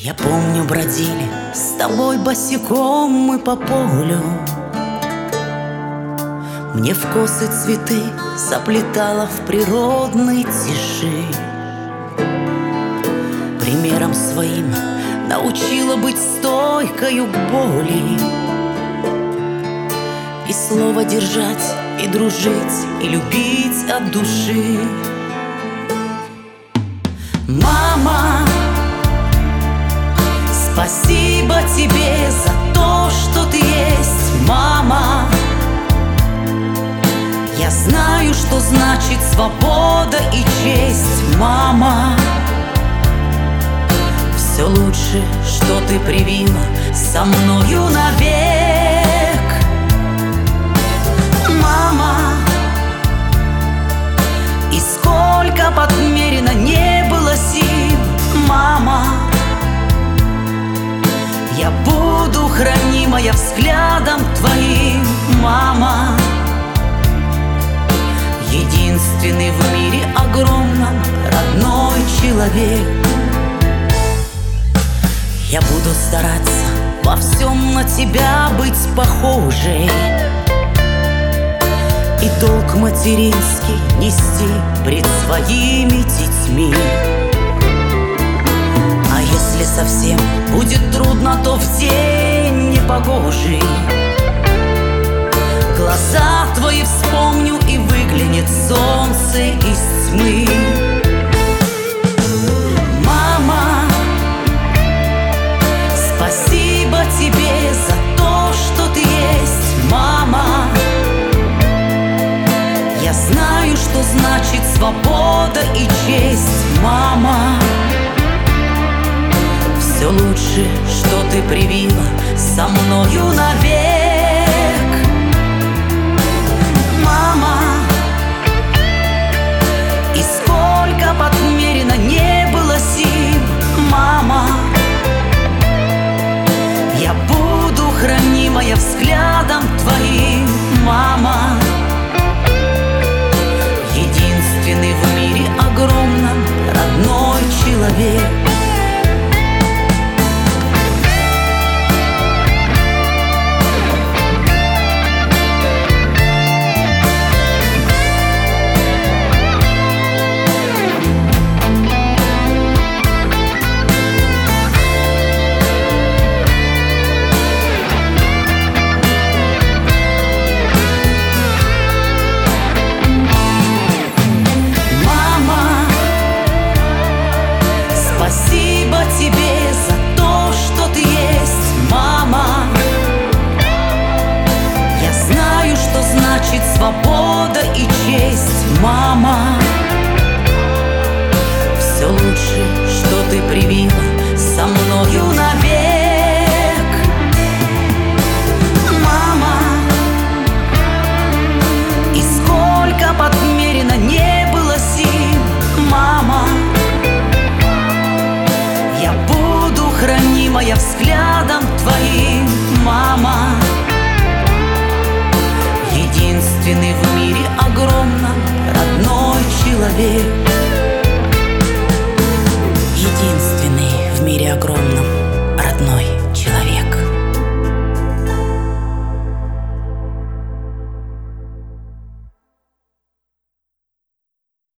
Я помню, бродили с тобой босиком мы по полю. Мне в косы цветы заплетала в природной тиши. Примером своим научила быть стойкою к боли. И слово держать, и дружить, и любить от души. Мама, спасибо тебе за то, что ты есть, мама. Я знаю, что значит свобода и честь, мама. Все лучше, что ты привила со мною навек, мама. И сколько подмерено не было сил, мама, я буду хранимая взглядом твоим, мама. Единственный в мире огромном родной человек. Я буду стараться во всем на тебя быть похожей и долг материнский нести пред своими детьми. А если совсем будет трудно, то в день непогожий глаза твои вспомню, и выглянет солнце из тьмы. Мама, спасибо тебе за то, что ты есть, мама. Я знаю, что значит свобода и честь, мама. Все лучше, что ты привила со мною навек, мама. И сколько подмерено не было сил, мама, я буду хранимая взглядом твоим, мама. Единственный в мире огромном родной человек. Спасибо тебе за то, что ты есть, мама. Я знаю, что значит свобода и честь, мама. Все лучше, что ты привила со мною навек, мама. И сколько подмерено не было сил, мама, я буду хранимая взглядом твоим, мама. Единственный в мире огромном родной человек. Единственный в мире огромном родной